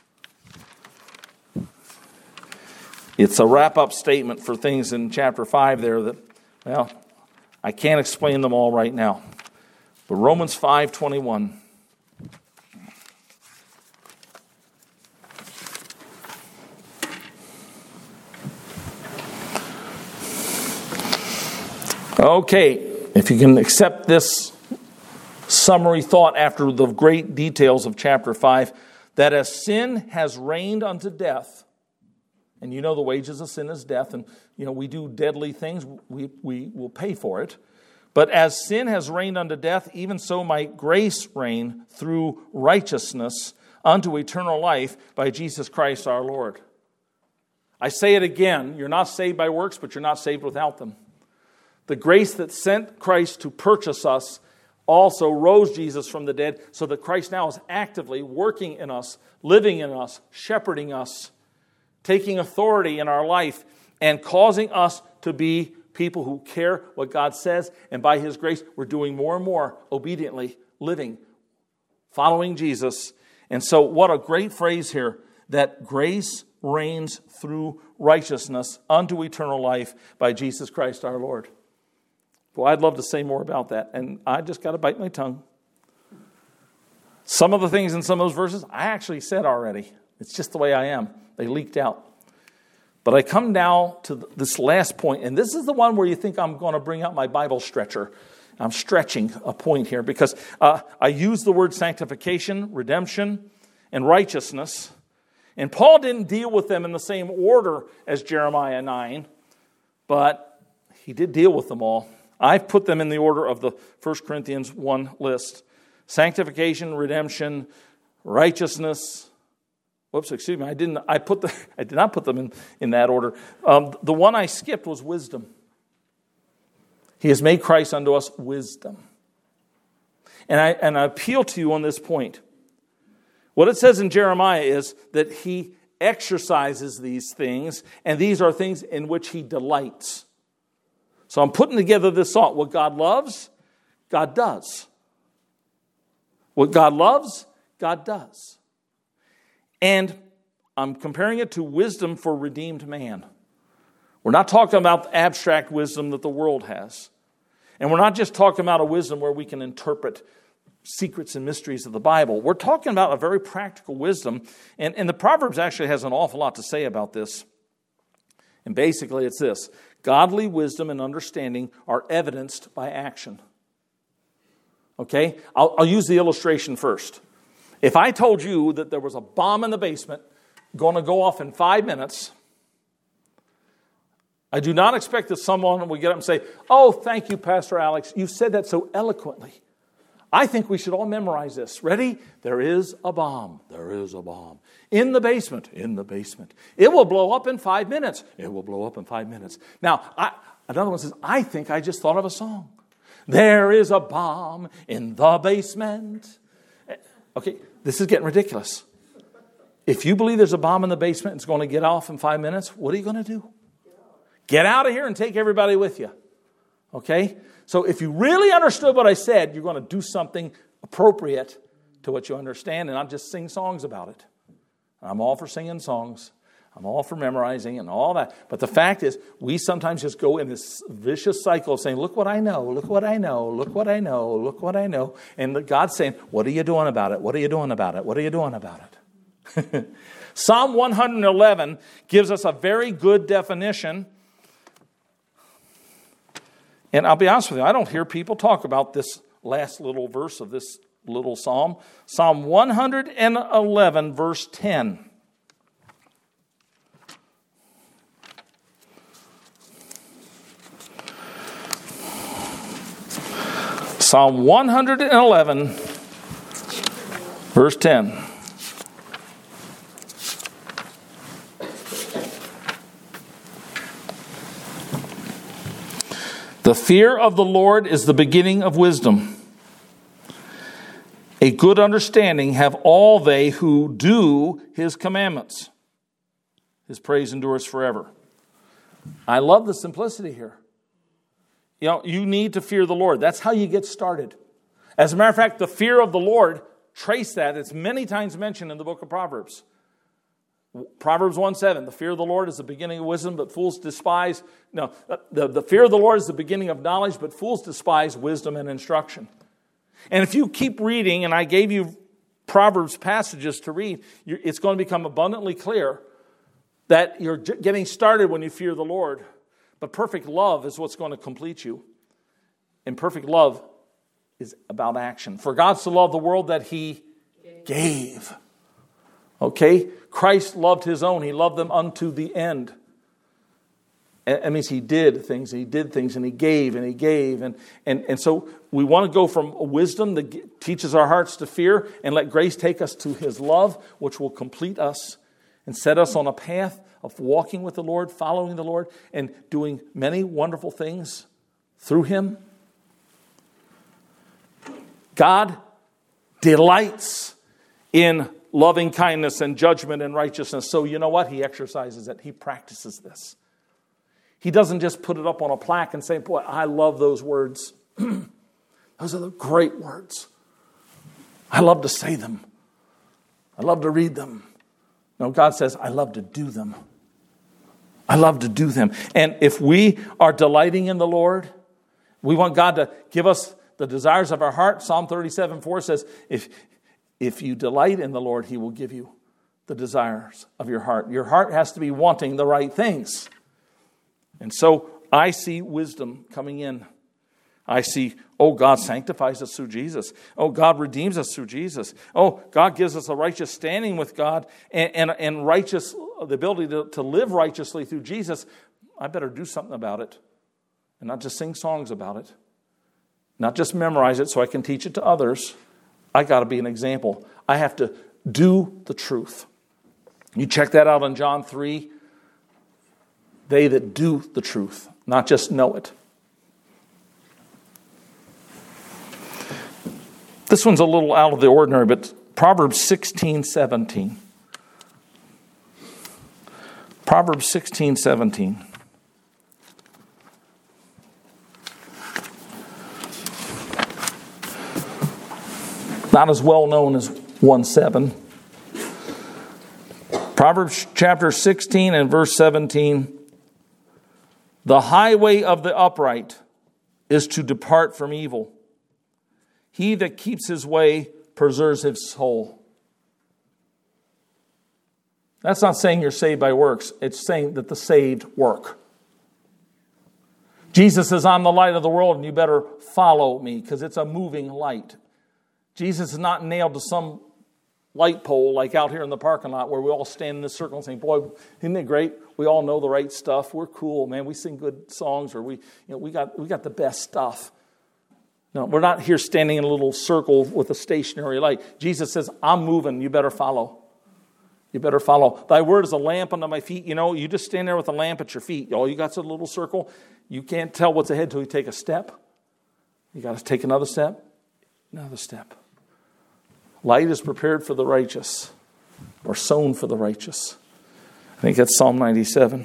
It's a wrap-up statement for things in chapter 5 there that, well, I can't explain them all right now. But Romans 5:21. Okay, if you can accept this summary thought after the great details of chapter 5, that as sin has reigned unto death, and you know the wages of sin is death, and we do deadly things, we will pay for it. But as sin has reigned unto death, even so might grace reign through righteousness unto eternal life by Jesus Christ our Lord. I say it again, you're not saved by works, but you're not saved without them. The grace that sent Christ to purchase us also rose Jesus from the dead, so that Christ now is actively working in us, living in us, shepherding us, taking authority in our life. and causing us to be people who care what God says. And by His grace, we're doing more and more obediently, living, following Jesus. And so what a great phrase here, that grace reigns through righteousness unto eternal life by Jesus Christ our Lord. Well, I'd love to say more about that, and I just got to bite my tongue. Some of the things in some of those verses I actually said already. It's just the way I am. They leaked out. But I come now to this last point, and this is the one where you think I'm going to bring out my Bible stretcher. I'm stretching a point here because I use the word sanctification, redemption, and righteousness. And Paul didn't deal with them in the same order as Jeremiah 9, but he did deal with them all. I've put them in the order of the 1 Corinthians 1 list. Sanctification, redemption, righteousness. Whoops, excuse me. I did not put them in that order. The one I skipped was wisdom. He has made Christ unto us wisdom. And I appeal to you on this point. What it says in Jeremiah is that He exercises these things, and these are things in which He delights. So I'm putting together this thought. What God loves, God does. What God loves, God does. And I'm comparing it to wisdom for redeemed man. We're not talking about the abstract wisdom that the world has. And we're not just talking about a wisdom where we can interpret secrets and mysteries of the Bible. We're talking about a very practical wisdom. And the Proverbs actually has an awful lot to say about this. And basically it's this. Godly wisdom and understanding are evidenced by action. Okay? I'll use the illustration first. If I told you that there was a bomb in the basement going to go off in 5 minutes, I do not expect that someone will get up and say, "Oh, thank you, Pastor Alex. You said that so eloquently. I think we should all memorize this. Ready? There is a bomb. There is a bomb. In the basement. In the basement. It will blow up in 5 minutes. It will blow up in 5 minutes." Now, another one says, "I think I just thought of a song. There is a bomb in the basement." Okay, this is getting ridiculous. If you believe there's a bomb in the basement and it's going to get off in 5 minutes, what are you going to do? Get out of here and take everybody with you. Okay? So if you really understood what I said, you're going to do something appropriate to what you understand and not just sing songs about it. I'm all for singing songs. I'm all for memorizing and all that. But the fact is, we sometimes just go in this vicious cycle of saying, "Look what I know, look what I know, look what I know, look what I know." And God's saying, "What are you doing about it? What are you doing about it? What are you doing about it?" Psalm 111 gives us a very good definition. And I'll be honest with you, I don't hear people talk about this last little verse of this little psalm. Psalm 111, verse 10. Psalm 111, verse 10. The fear of the Lord is the beginning of wisdom. A good understanding have all they who do His commandments. His praise endures forever. I love the simplicity here. You know, you need to fear the Lord. That's how you get started. As a matter of fact, the fear of the Lord, trace that. It's many times mentioned in the book of Proverbs. Proverbs 1:7, the fear of the Lord is the beginning of wisdom, but fools despise. No, the fear of the Lord is the beginning of knowledge, but fools despise wisdom and instruction. And if you keep reading, and I gave you Proverbs passages to read, it's going to become abundantly clear that you're getting started when you fear the Lord. But perfect love is what's going to complete you. And perfect love is about action. For God so loved the world that He gave. Okay? Christ loved His own. He loved them unto the end. That means He did things, and He did things, and He gave, and He gave. And so we want to go from a wisdom that teaches our hearts to fear and let grace take us to His love, which will complete us and set us on a path of walking with the Lord, following the Lord, and doing many wonderful things through Him. God delights in loving kindness and judgment and righteousness. So you know what? He exercises it. He practices this. He doesn't just put it up on a plaque and say, boy, I love those words. Those are the great words. I love to say them. I love to read them. No, God says, I love to do them. I love to do them. And if we are delighting in the Lord, we want God to give us the desires of our heart. Psalm 37:4 says, if you delight in the Lord, He will give you the desires of your heart. Your heart has to be wanting the right things. And so I see wisdom coming in. I see, oh, God sanctifies us through Jesus. Oh, God redeems us through Jesus. Oh, God gives us a righteous standing with God and righteous, the ability to live righteously through Jesus. I better do something about it and not just sing songs about it. Not just memorize it so I can teach it to others. I got to be an example. I have to do the truth. You check that out in John 3. They that do the truth, not just know it. This one's a little out of the ordinary, but Proverbs 16:17. Proverbs 16:17. Not as well known as 1:7. Proverbs chapter 16 and verse 17. The highway of the upright is to depart from evil. He that keeps his way preserves his soul. That's not saying you're saved by works. It's saying that the saved work. Jesus says, I'm the light of the world and you better follow me because it's a moving light. Jesus is not nailed to some light pole like out here in the parking lot where we all stand in this circle and say, boy, isn't it great? We all know the right stuff. We're cool, man. We sing good songs or we got the best stuff. No, we're not here standing in a little circle with a stationary light. Jesus says, I'm moving. You better follow. You better follow. Thy word is a lamp unto my feet. You just stand there with a lamp at your feet. All you got's a little circle. You can't tell what's ahead until you take a step. You got to take another step. Another step. Light is prepared for the righteous or sown for the righteous. I think that's Psalm 97.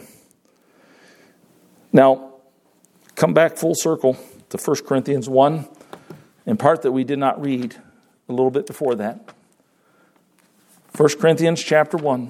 Now, come back full circle to 1 Corinthians 1, in part that we did not read a little bit before that. 1 Corinthians chapter 1.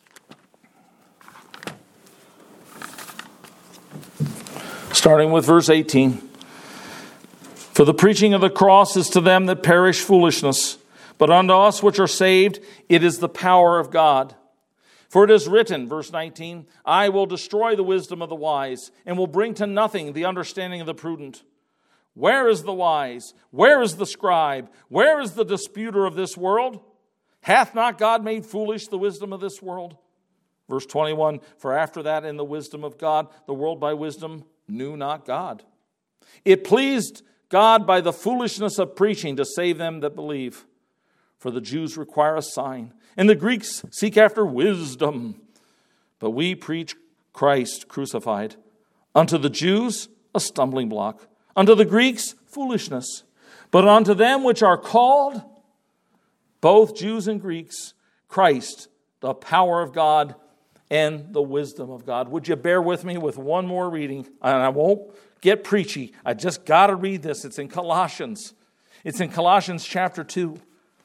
Starting with verse 18. For the preaching of the cross is to them that perish foolishness, but unto us which are saved, it is the power of God. For it is written, verse 19, I will destroy the wisdom of the wise, and will bring to nothing the understanding of the prudent. Where is the wise? Where is the scribe? Where is the disputer of this world? Hath not God made foolish the wisdom of this world? Verse 21, for after that in the wisdom of God, the world by wisdom knew not God. It pleased God by the foolishness of preaching to save them that believe. For the Jews require a sign, and the Greeks seek after wisdom. But we preach Christ crucified. Unto the Jews a stumbling block, unto the Greeks foolishness. But unto them which are called, both Jews and Greeks, Christ, the power of God and the wisdom of God. Would you bear with me with one more reading? And I won't get preachy. I just got to read this. It's in Colossians. It's in Colossians chapter 2.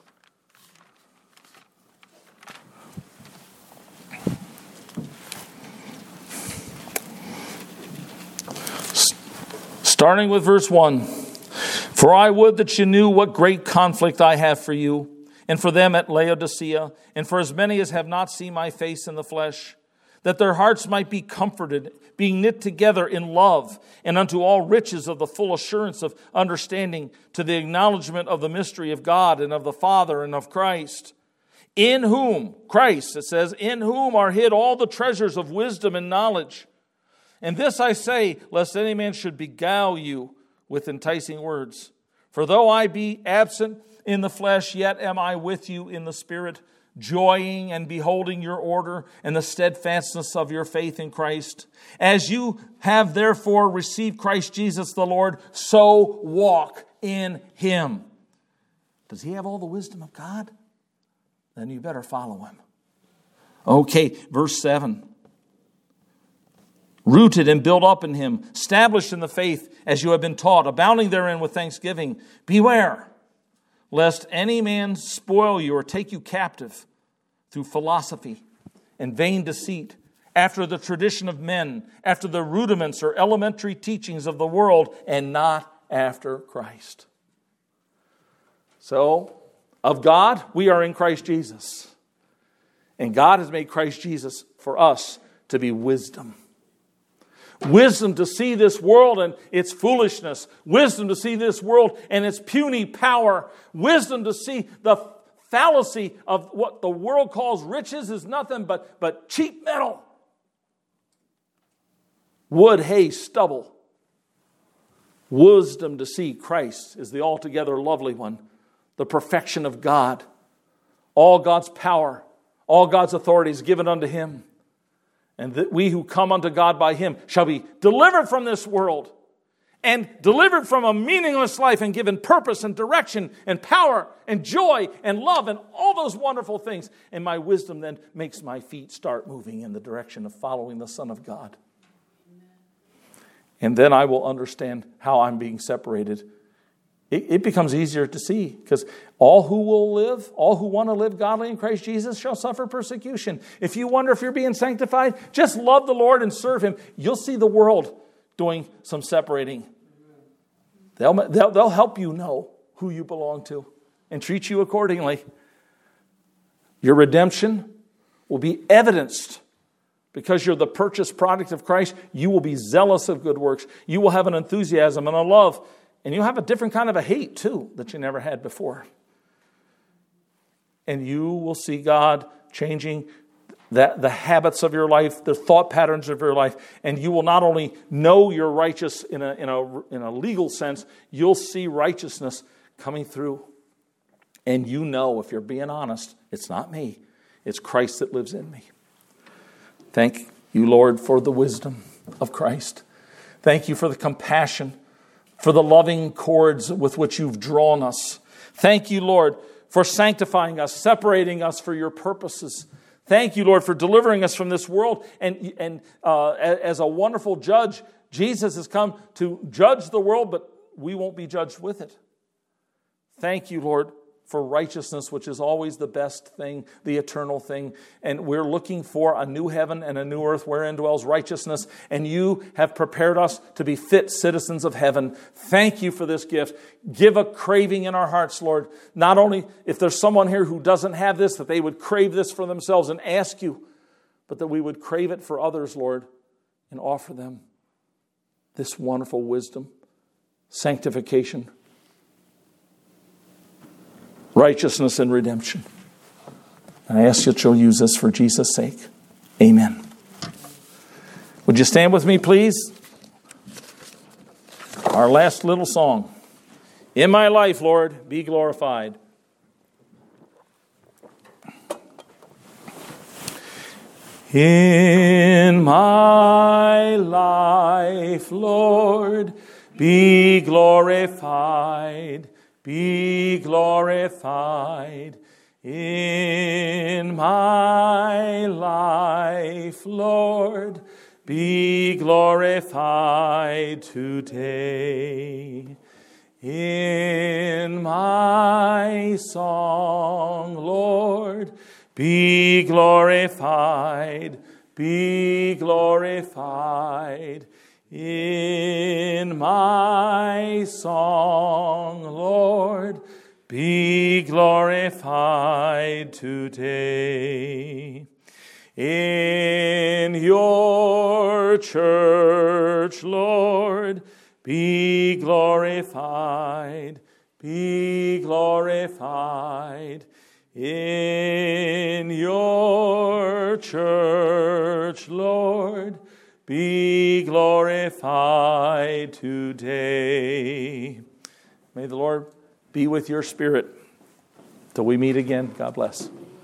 Starting with verse 1. For I would that you knew what great conflict I have for you, and for them at Laodicea, and for as many as have not seen my face in the flesh, that their hearts might be comforted, being knit together in love, and unto all riches of the full assurance of understanding, to the acknowledgement of the mystery of God and of the Father and of Christ, in whom, Christ, it says, in whom are hid all the treasures of wisdom and knowledge. And this I say, lest any man should beguile you with enticing words. For though I be absent in the flesh, yet am I with you in the spirit, joying and beholding your order and the steadfastness of your faith in Christ. As you have therefore received Christ Jesus the Lord, so walk in him. Does he have all the wisdom of God? Then you better follow him. Okay, verse 7. rooted and built up in him, established in the faith as you have been taught, abounding therein with thanksgiving. Beware, lest any man spoil you or take you captive through philosophy and vain deceit, after the tradition of men, after the rudiments or elementary teachings of the world, and not after Christ. So, of God, we are in Christ Jesus. And God has made Christ Jesus for us to be wisdom. Wisdom to see this world and its foolishness. Wisdom to see this world and its puny power. Wisdom to see the fallacy of what the world calls riches is nothing but cheap metal. Wood, hay, stubble. Wisdom to see Christ is the altogether lovely one, the perfection of God. All God's power, all God's authority is given unto him. And that we who come unto God by him shall be delivered from this world and delivered from a meaningless life and given purpose and direction and power and joy and love and all those wonderful things. And my wisdom then makes my feet start moving in the direction of following the Son of God. And then I will understand how I'm being separated. It becomes easier to see, because all who want to live godly in Christ Jesus shall suffer persecution. If you wonder if you're being sanctified, just love the Lord and serve him. You'll see the world doing some separating. They'll help you know who you belong to and treat you accordingly. Your redemption will be evidenced. Because you're the purchased product of Christ, you will be zealous of good works. You will have an enthusiasm and a love. And you'll have a different kind of a hate, too, that you never had before. And you will see God changing the habits of your life, the thought patterns of your life. And you will not only know you're righteous in a legal sense, you'll see righteousness coming through. And you know, if you're being honest, it's not me. It's Christ that lives in me. Thank you, Lord, for the wisdom of Christ. Thank you for the compassion, for the loving cords with which you've drawn us. Thank you, Lord, for sanctifying us, separating us for your purposes. Thank you, Lord, for delivering us from this world. And as a wonderful judge, Jesus has come to judge the world, but we won't be judged with it. Thank you, Lord, for righteousness, which is always the best thing, the eternal thing. And we're looking for a new heaven and a new earth wherein dwells righteousness. And you have prepared us to be fit citizens of heaven. Thank you for this gift. Give a craving in our hearts, Lord. Not only if there's someone here who doesn't have this, that they would crave this for themselves and ask you, but that we would crave it for others, Lord, and offer them this wonderful wisdom, sanctification, righteousness and redemption. And I ask that you'll use this for Jesus' sake. Amen. Would you stand with me, please? Our last little song. In my life, Lord, be glorified. In my life, Lord, be glorified. Be glorified in my life, Lord. Be glorified today. In my song, Lord, be glorified. Be glorified. In my song, Lord, be glorified today. In your church, Lord, be glorified. Be glorified. In your church, Lord, be glorified today. May the Lord be with your spirit till we meet again. God bless.